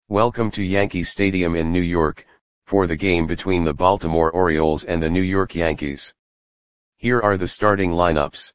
Welcome to Yankee Stadium in New York, for the game between the Baltimore Orioles and the New York Yankees. Here are the starting lineups.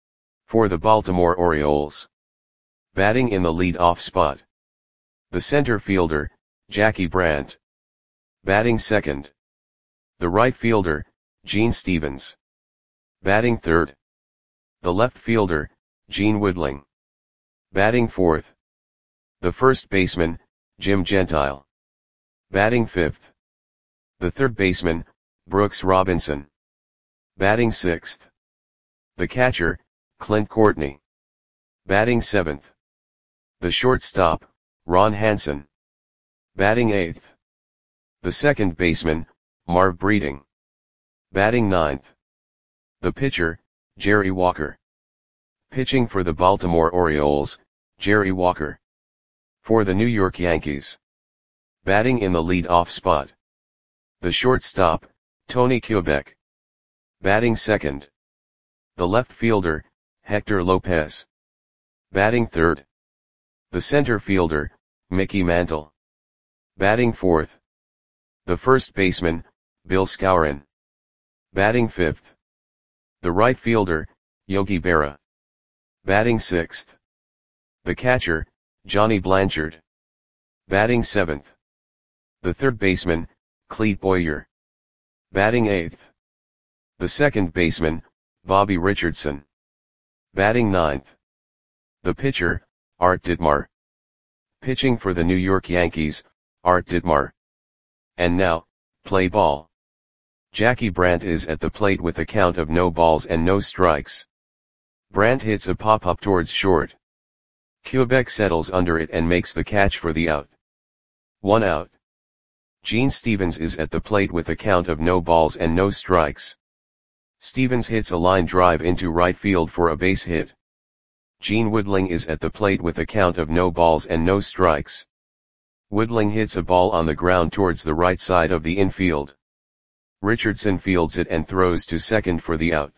For the Baltimore Orioles. Batting in the lead-off spot. The center fielder, Jackie Brandt. Batting second. The right fielder, Gene Stephens. Batting third. The left fielder, Gene Woodling. Batting fourth. The first baseman, Jim Gentile. Batting fifth. The third baseman, Brooks Robinson. Batting sixth. The catcher, Clint Courtney. Batting seventh. The shortstop, Ron Hansen. Batting eighth. The second baseman, Marv Breeding. Batting ninth. The pitcher, Jerry Walker. Pitching for the Baltimore Orioles, Jerry Walker. For the New York Yankees. Batting in the lead-off spot. The shortstop, Tony Kubek. Batting second. The left fielder, Hector Lopez. Batting third. The center fielder, Mickey Mantle. Batting fourth. The first baseman, Bill Skowron. Batting fifth. The right fielder, Yogi Berra. Batting sixth. The catcher, Johnny Blanchard. Batting seventh. The third baseman, Clete Boyer. Batting eighth. The second baseman, Bobby Richardson. Batting ninth. The pitcher, Art Ditmar. Pitching for the New York Yankees, Art Ditmar. And now, play ball. Jackie Brandt is at the plate with a count of no balls and no strikes. Brandt hits a pop-up towards short. Kubek settles under it and makes the catch for the out. 1 out. Gene Stephens is at the plate with a count of no balls and no strikes. Stephens hits a line drive into right field for a base hit. Gene Woodling is at the plate with a count of no balls and no strikes. Woodling hits a ball on the ground towards the right side of the infield. Richardson fields it and throws to second for the out.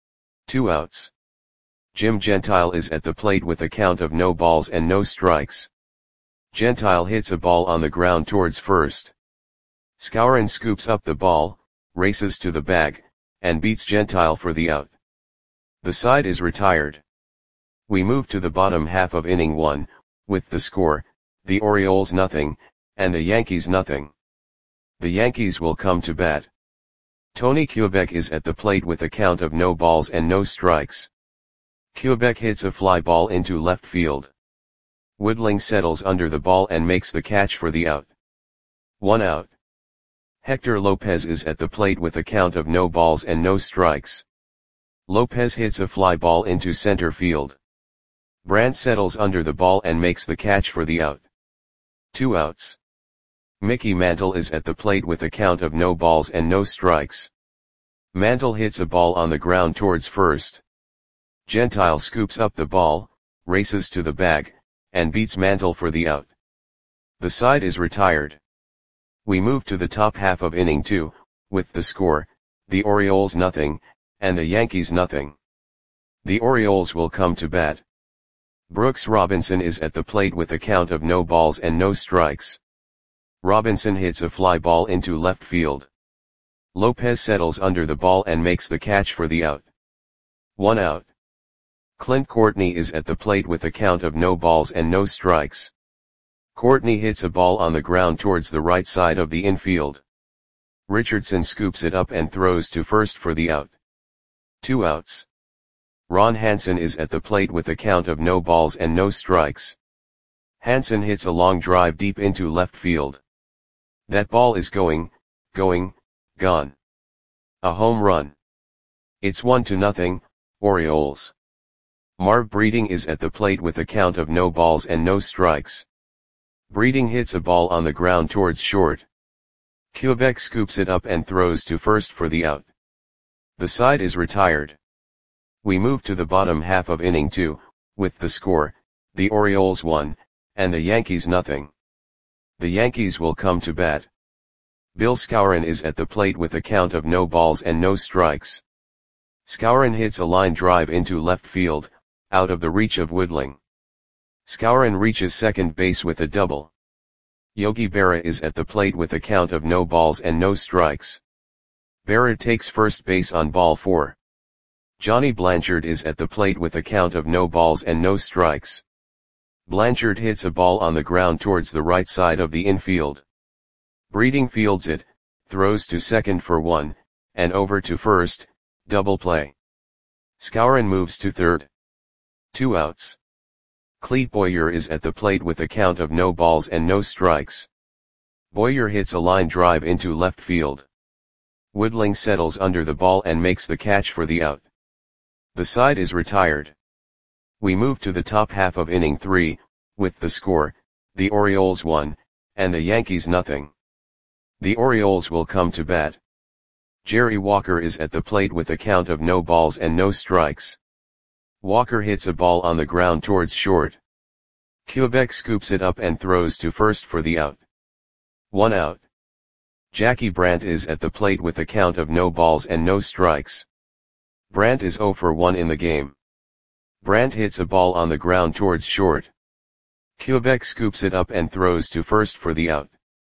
2 outs. Jim Gentile is at the plate with a count of no balls and no strikes. Gentile hits a ball on the ground towards first. Skowron scoops up the ball, races to the bag, and beats Gentile for the out. The side is retired. We move to the bottom half of inning 1, with the score, the Orioles nothing, and the Yankees nothing. The Yankees will come to bat. Tony Kubek is at the plate with a count of no balls and no strikes. Kubek hits a fly ball into left field. Woodling settles under the ball and makes the catch for the out. 1 out. Hector Lopez is at the plate with a count of no balls and no strikes. Lopez hits a fly ball into center field. Brandt settles under the ball and makes the catch for the out. 2 outs. Mickey Mantle is at the plate with a count of no balls and no strikes. Mantle hits a ball on the ground towards first. Gentile scoops up the ball, races to the bag, and beats Mantle for the out. The side is retired. We move to the top half of inning 2, with the score, the Orioles nothing, and the Yankees nothing. The Orioles will come to bat. Brooks Robinson is at the plate with a count of no balls and no strikes. Robinson hits a fly ball into left field. Lopez settles under the ball and makes the catch for the out. 1 out. Clint Courtney is at the plate with a count of no balls and no strikes. Courtney hits a ball on the ground towards the right side of the infield. Richardson scoops it up and throws to first for the out. 2 outs. Ron Hansen is at the plate with a count of no balls and no strikes. Hansen hits a long drive deep into left field. That ball is gone. A home run. It's 1-0, Orioles. Marv Breeding is at the plate with a count of no balls and no strikes. Breeding hits a ball on the ground towards short. Kubek scoops it up and throws to first for the out. The side is retired. We move to the bottom half of inning 2, with the score, the Orioles 1, and the Yankees nothing. The Yankees will come to bat. Bill Skowron is at the plate with a count of no balls and no strikes. Skowron hits a line drive into left field, out of the reach of Woodling. Skowron reaches second base with a double. Yogi Berra is at the plate with a count of no balls and no strikes. Berra takes first base on ball 4. Johnny Blanchard is at the plate with a count of no balls and no strikes. Blanchard hits a ball on the ground towards the right side of the infield. Breeding fields it, throws to second for 1, and over to first, double play. Skowron moves to third. 2 outs. Clete Boyer is at the plate with a count of no balls and no strikes. Boyer hits a line drive into left field. Woodling settles under the ball and makes the catch for the out. The side is retired. We move to the top half of inning 3, with the score, the Orioles 1, and the Yankees nothing. The Orioles will come to bat. Jerry Walker is at the plate with a count of no balls and no strikes. Walker hits a ball on the ground towards short. Quebec scoops it up and throws to first for the out. 1 out. Jackie Brandt is at the plate with a count of no balls and no strikes. Brandt is 0 for 1 in the game. Brandt hits a ball on the ground towards short. Quebec scoops it up and throws to first for the out.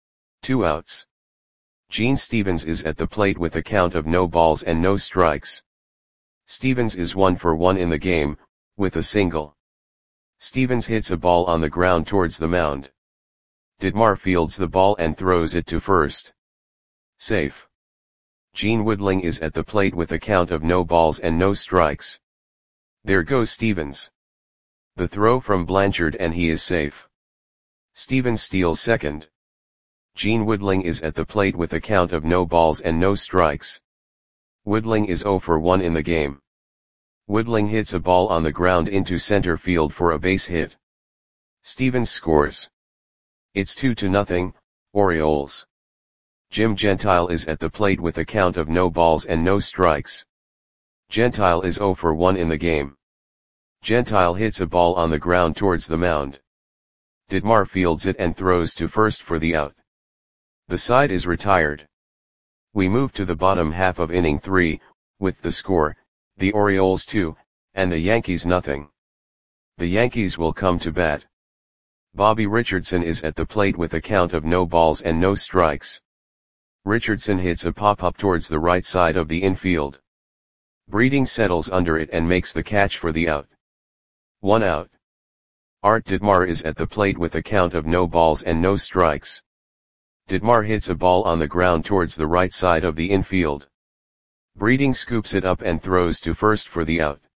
2 outs. Gene Stevens is at the plate with a count of no balls and no strikes. Stevens is 1 for 1 in the game, with a single. Stevens hits a ball on the ground towards the mound. Ditmar fields the ball and throws it to first. Safe. Gene Woodling is at the plate with a count of no balls and no strikes. There goes Stevens. The throw from Blanchard and he is safe. Stevens steals second. Gene Woodling is at the plate with a count of no balls and no strikes. Woodling is 0 for 1 in the game. Woodling hits a ball on the ground into center field for a base hit. Stevens scores. It's 2-0, Orioles. Jim Gentile is at the plate with a count of no balls and no strikes. Gentile is 0 for 1 in the game. Gentile hits a ball on the ground towards the mound. Ditmar fields it and throws to first for the out. The side is retired. We move to the bottom half of inning 3, with the score, the Orioles 2, and the Yankees nothing. The Yankees will come to bat. Bobby Richardson is at the plate with a count of no balls and no strikes. Richardson hits a pop-up towards the right side of the infield. Breeding settles under it and makes the catch for the out. 1 out. Art Ditmar is at the plate with a count of no balls and no strikes. Ditmar hits a ball on the ground towards the right side of the infield. Breeding scoops it up and throws to first for the out.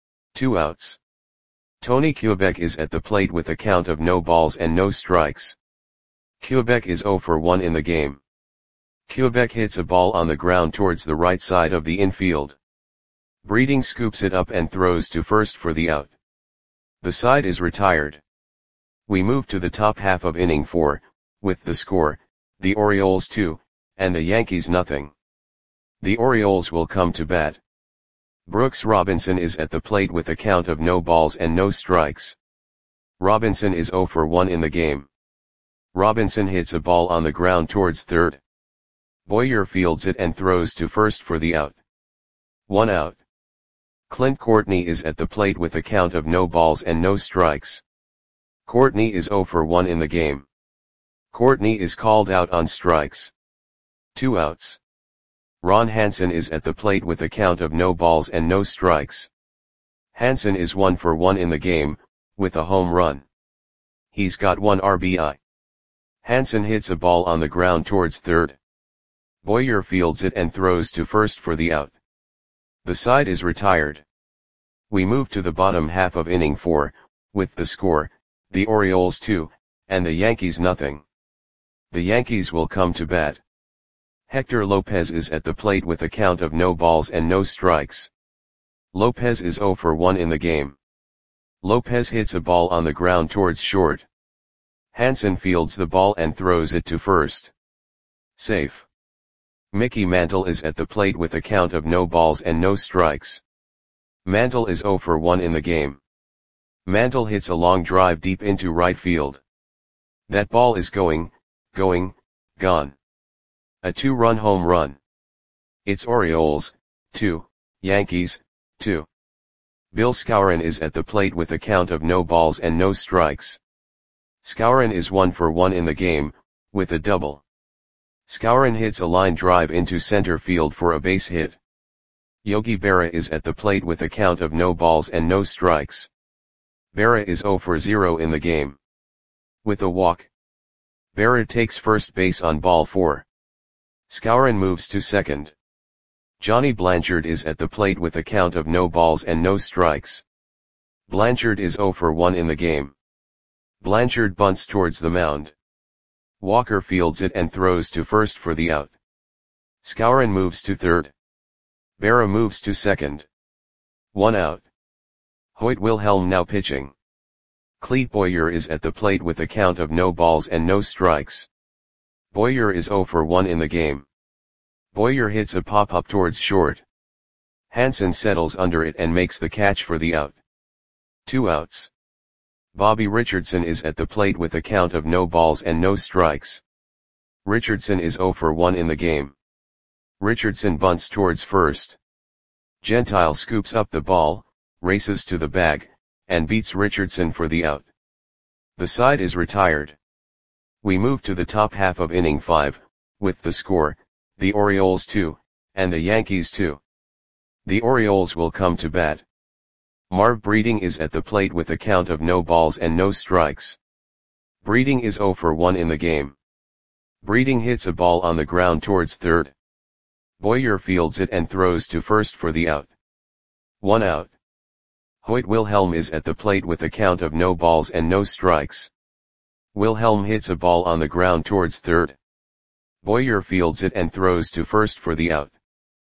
2 outs. Tony Quebec is at the plate with a count of no balls and no strikes. Quebec is 0 for 1 in the game. Quebec hits a ball on the ground towards the right side of the infield. Breeding scoops it up and throws to first for the out. The side is retired. We move to the top half of inning 4, with the score, the Orioles 2, and the Yankees nothing. The Orioles will come to bat. Brooks Robinson is at the plate with a count of no balls and no strikes. Robinson is 0 for 1 in the game. Robinson hits a ball on the ground towards third. Boyer fields it and throws to first for the out. 1 out. Clint Courtney is at the plate with a count of no balls and no strikes. Courtney is 0 for 1 in the game. Courtney is called out on strikes. 2 outs. Ron Hansen is at the plate with a count of no balls and no strikes. Hansen is 1 for 1 in the game, with a home run. He's got 1 RBI. Hansen hits a ball on the ground towards third. Boyer fields it and throws to first for the out. The side is retired. We move to the bottom half of inning 4, with the score, the Orioles 2, and the Yankees nothing. The Yankees will come to bat. Hector Lopez is at the plate with a count of no balls and no strikes. Lopez is 0 for 1 in the game. Lopez hits a ball on the ground towards short. Hansen fields the ball and throws it to first. Safe. Mickey Mantle is at the plate with a count of no balls and no strikes. Mantle is 0 for 1 in the game. Mantle hits a long drive deep into right field. That ball is gone. A 2-run home run. It's Orioles, 2, Yankees, 2. Bill Skowron is at the plate with a count of no balls and no strikes. Skowron is 1 for 1 in the game, with a double. Skowron hits a line drive into center field for a base hit. Yogi Berra is at the plate with a count of no balls and no strikes. Berra is 0 for 0 in the game. With a walk. Berra takes first base on ball 4. Skowron moves to second. Johnny Blanchard is at the plate with a count of no balls and no strikes. Blanchard is 0 for 1 in the game. Blanchard bunts towards the mound. Walker fields it and throws to first for the out. Skowron moves to third. Berra moves to second. 1 out. Hoyt Wilhelm now pitching. Clete Boyer is at the plate with a count of no balls and no strikes. Boyer is 0 for 1 in the game. Boyer hits a pop-up towards short. Hansen settles under it and makes the catch for the out. 2 outs. Bobby Richardson is at the plate with a count of no balls and no strikes. Richardson is 0 for 1 in the game. Richardson bunts towards first. Gentile scoops up the ball, races to the bag, and beats Richardson for the out. The side is retired. We move to the top half of inning 5, with the score, the Orioles 2, and the Yankees 2. The Orioles will come to bat. Marv Breeding is at the plate with a count of no balls and no strikes. Breeding is 0 for 1 in the game. Breeding hits a ball on the ground towards third. Boyer fields it and throws to first for the out. 1 out. Hoyt Wilhelm is at the plate with a count of no balls and no strikes. Wilhelm hits a ball on the ground towards third. Boyer fields it and throws to first for the out.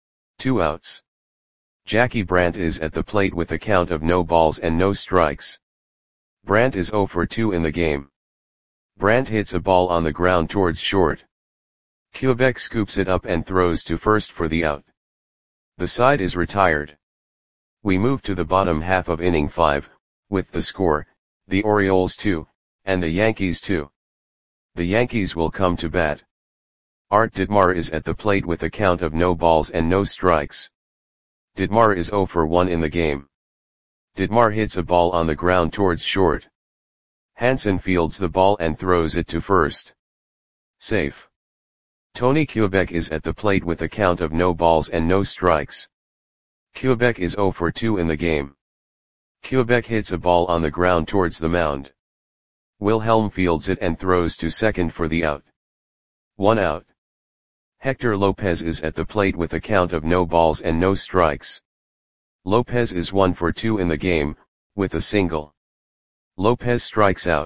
2 outs. Jackie Brandt is at the plate with a count of no balls and no strikes. Brandt is 0 for 2 in the game. Brandt hits a ball on the ground towards short. Quebec scoops it up and throws to first for the out. The side is retired. We move to the bottom half of inning 5, with the score, the Orioles 2, and the Yankees 2. The Yankees will come to bat. Art Ditmar is at the plate with a count of no balls and no strikes. Ditmar is 0 for 1 in the game. Ditmar hits a ball on the ground towards short. Hansen fields the ball and throws it to first. Safe. Tony Quebec is at the plate with a count of no balls and no strikes. Quebec is 0 for 2 in the game. Quebec hits a ball on the ground towards the mound. Wilhelm fields it and throws to second for the out. 1 out. Hector Lopez is at the plate with a count of no balls and no strikes. Lopez is 1 for 2 in the game, with a single. Lopez strikes out.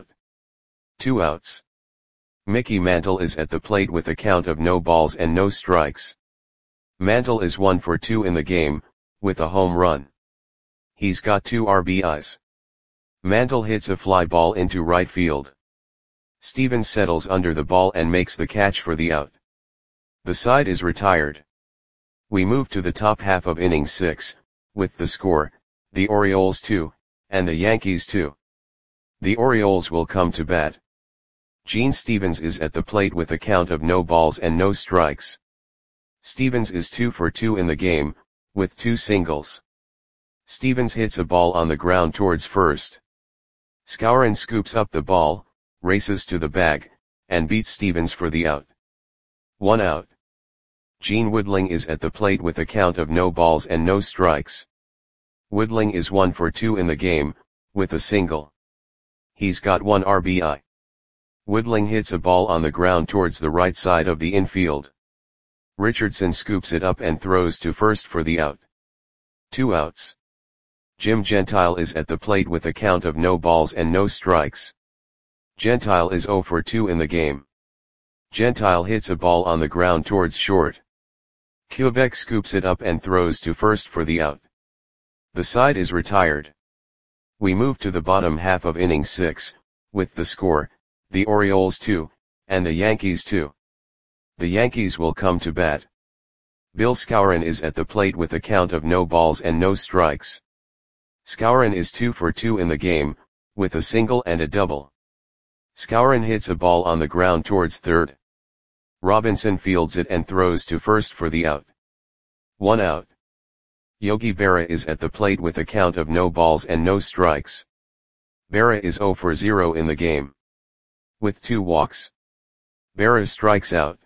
2 outs. Mickey Mantle is at the plate with a count of no balls and no strikes. Mantle is 1 for 2 in the game, with a home run. He's got 2 RBIs. Mantle hits a fly ball into right field. Stevens settles under the ball and makes the catch for the out. The side is retired. We move to the top half of inning 6, with the score, the Orioles 2, and the Yankees 2. The Orioles will come to bat. Gene Stevens is at the plate with a count of no balls and no strikes. Stevens is 2 for 2 in the game, with 2 singles. Stevens hits a ball on the ground towards first. Skowron scoops up the ball, races to the bag, and beats Stevens for the out. 1 out. Gene Woodling is at the plate with a count of no balls and no strikes. Woodling is 1 for 2 in the game, with a single. He's got 1 RBI. Woodling hits a ball on the ground towards the right side of the infield. Richardson scoops it up and throws to first for the out. 2 outs. Jim Gentile is at the plate with a count of no balls and no strikes. Gentile is 0 for 2 in the game. Gentile hits a ball on the ground towards short. Quebec scoops it up and throws to first for the out. The side is retired. We move to the bottom half of inning 6, with the score, the Orioles 2, and the Yankees 2. The Yankees will come to bat. Bill Skowron is at the plate with a count of no balls and no strikes. Skowron is 2 for 2 in the game, with a single and a double. Skowron hits a ball on the ground towards third. Robinson fields it and throws to first for the out. 1 out. Yogi Berra is at the plate with a count of no balls and no strikes. Berra is 0 for 0 in the game. with 2 walks. Berra strikes out.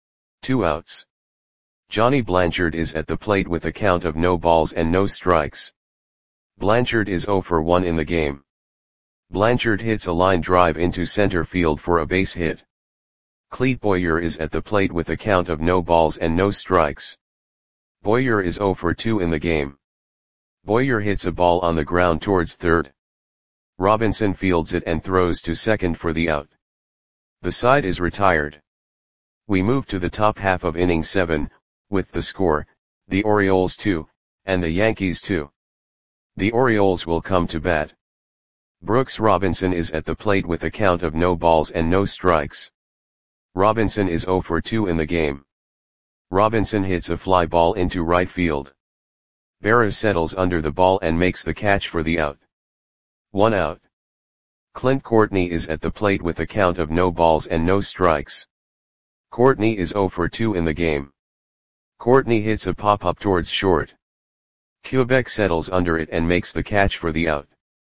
2 outs. Johnny Blanchard is at the plate with a count of no balls and no strikes. Blanchard is 0 for 1 in the game. Blanchard hits a line drive into center field for a base hit. Clete Boyer is at the plate with a count of no balls and no strikes. Boyer is 0 for 2 in the game. Boyer hits a ball on the ground towards third. Robinson fields it and throws to second for the out. The side is retired. We move to the top half of inning 7, with the score, the Orioles 2, and the Yankees 2. The Orioles will come to bat. Brooks Robinson is at the plate with a count of no balls and no strikes. Robinson is 0 for 2 in the game. Robinson hits a fly ball into right field. Berra settles under the ball and makes the catch for the out. 1 out. Clint Courtney is at the plate with a count of no balls and no strikes. Courtney is 0 for 2 in the game. Courtney hits a pop-up towards short. Quebec settles under it and makes the catch for the out.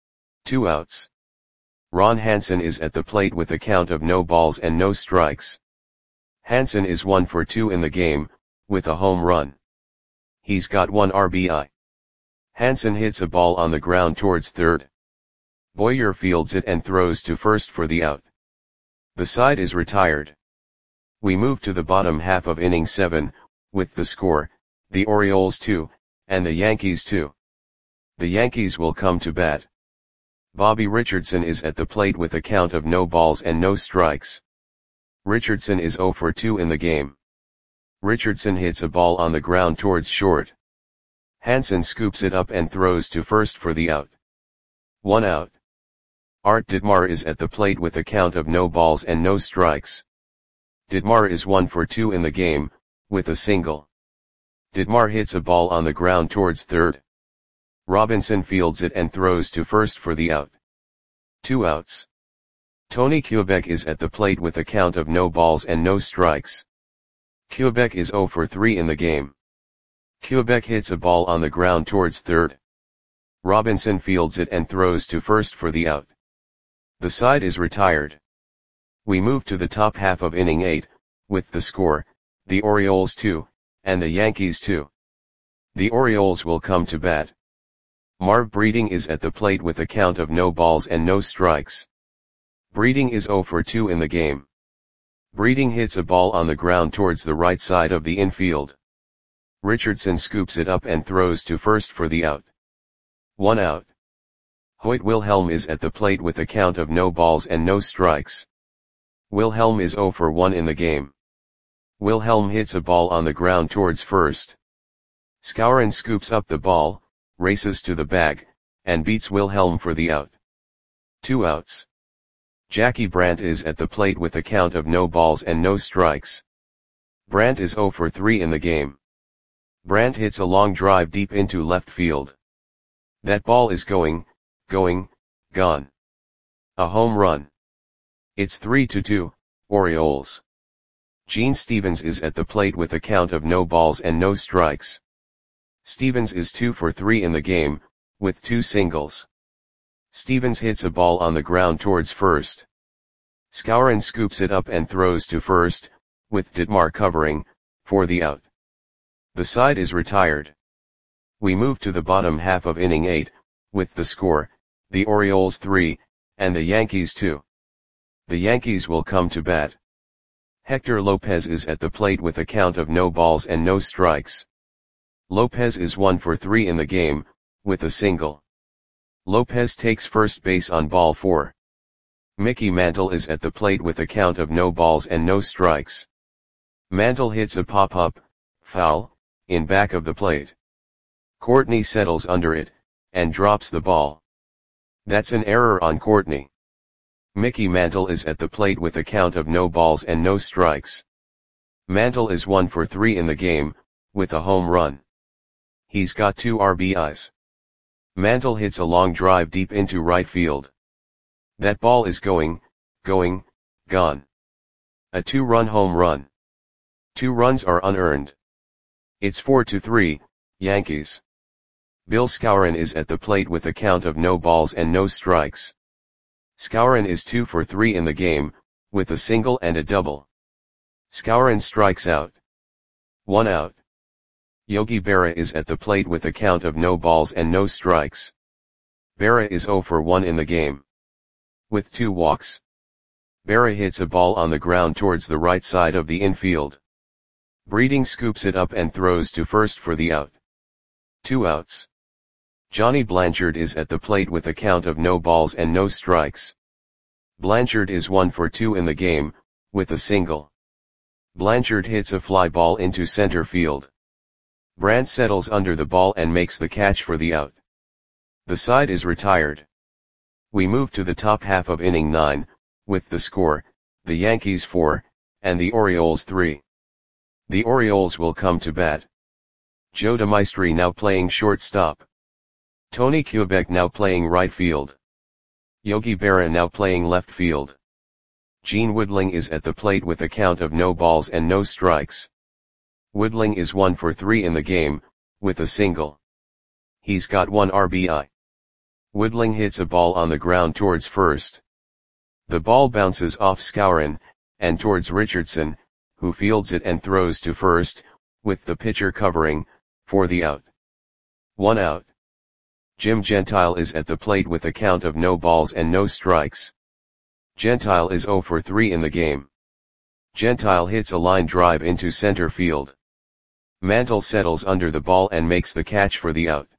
2 outs. Ron Hansen is at the plate with a count of no balls and no strikes. Hansen is 1 for 2 in the game, with a home run. He's got 1 RBI. Hansen hits a ball on the ground towards third. Boyer fields it and throws to first for the out. The side is retired. We move to the bottom half of inning 7, with the score, the Orioles 2, and the Yankees 2. The Yankees will come to bat. Bobby Richardson is at the plate with a count of no balls and no strikes. Richardson is 0 for 2 in the game. Richardson hits a ball on the ground towards short. Hansen scoops it up and throws to first for the out. 1 out. Art Ditmar is at the plate with a count of no balls and no strikes. Ditmar is 1 for 2 in the game, with a single. Ditmar hits a ball on the ground towards third. Robinson fields it and throws to first for the out. 2 outs. Tony Quebec is at the plate with a count of no balls and no strikes. Quebec is 0 for 3 in the game. Quebec hits a ball on the ground towards third. Robinson fields it and throws to first for the out. The side is retired. We move to the top half of inning 8, with the score, the Orioles 2, and the Yankees 2. The Orioles will come to bat. Marv Breeding is at the plate with a count of no balls and no strikes. Breeding is 0 for 2 in the game. Breeding hits a ball on the ground towards the right side of the infield. Richardson scoops it up and throws to first for the out. 1 out. Hoyt Wilhelm is at the plate with a count of no balls and no strikes. Wilhelm is 0 for 1 in the game. Wilhelm hits a ball on the ground towards first. Skowron scoops up the ball, races to the bag, and beats Wilhelm for the out. 2 outs. Jackie Brandt is at the plate with a count of no balls and no strikes. Brandt is 0 for 3 in the game. Brandt hits a long drive deep into left field. That ball is gone. A home run. It's 3-2, Orioles. Gene Stevens is at the plate with a count of no balls and no strikes. Stevens is 2 for 3 in the game, with 2 singles. Stevens hits a ball on the ground towards first. Skowron scoops it up and throws to first, with Ditmar covering, for the out. The side is retired. We move to the bottom half of inning 8, with the score, the Orioles 3, and the Yankees 2. The Yankees will come to bat. Hector Lopez is at the plate with a count of no balls and no strikes. Lopez is 1 for 3 in the game, with a single. Lopez takes first base on ball 4. Mickey Mantle is at the plate with a count of no balls and no strikes. Mantle hits a pop-up, foul, in back of the plate. Courtney settles under it, and drops the ball. That's an error on Courtney. Mickey Mantle is at the plate with a count of no balls and no strikes. Mantle is 1 for 3 in the game, with a home run. He's got 2 RBIs. Mantle hits a long drive deep into right field. That ball is gone. A 2-run home run. 2 runs are unearned. It's 4-3, Yankees. Bill Skowron is at the plate with a count of no balls and no strikes. Skowron is 2 for 3 in the game, with a single and a double. Skowron strikes out. 1 out. Yogi Berra is at the plate with a count of no balls and no strikes. Berra is 0 for 1 in the game. With 2 walks. Berra hits a ball on the ground towards the right side of the infield. Breeding scoops it up and throws to first for the out. 2 outs. Johnny Blanchard is at the plate with a count of no balls and no strikes. Blanchard is 1 for 2 in the game, with a single. Blanchard hits a fly ball into center field. Brandt settles under the ball and makes the catch for the out. The side is retired. We move to the top half of inning 9, with the score, the Yankees 4, and the Orioles 3. The Orioles will come to bat. Joe DeMaestri now playing shortstop. Tony Kubek now playing right field. Yogi Berra now playing left field. Gene Woodling is at the plate with a count of no balls and no strikes. Woodling is 1 for 3 in the game, with a single. He's got 1 RBI. Woodling hits a ball on the ground towards first. The ball bounces off Skowron, and towards Richardson, who fields it and throws to first, with the pitcher covering, for the out. 1 out. Jim Gentile is at the plate with a count of no balls and no strikes. Gentile is 0 for 3 in the game. Gentile hits a line drive into center field. Mantle settles under the ball and makes the catch for the out.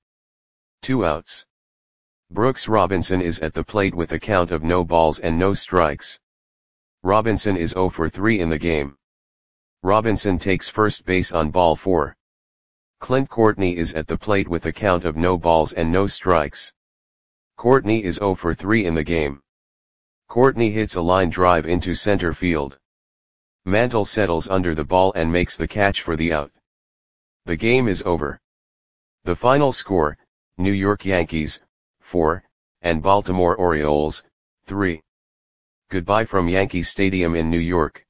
2 outs. Brooks Robinson is at the plate with a count of no balls and no strikes. Robinson is 0 for 3 in the game. Robinson takes first base on ball 4. Clint Courtney is at the plate with a count of no balls and no strikes. Courtney is 0 for 3 in the game. Courtney hits a line drive into center field. Mantle settles under the ball and makes the catch for the out. The game is over. The final score, New York Yankees, 4, and Baltimore Orioles, 3. Goodbye from Yankee Stadium in New York.